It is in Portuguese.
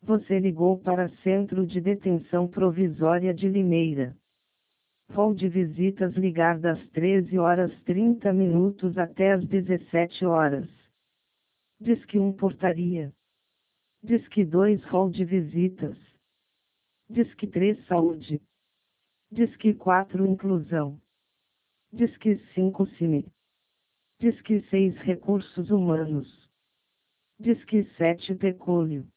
Você ligou para Centro de Detenção Provisória de Limeira. Hall de visitas ligar das 13h30 até as 17h. Disque 1 portaria. Disque 2 Hall de visitas. Disque 3 saúde. Disque 4 inclusão. Disque 5 Cine. Disque 6 recursos humanos. Disque 7 pecúlio.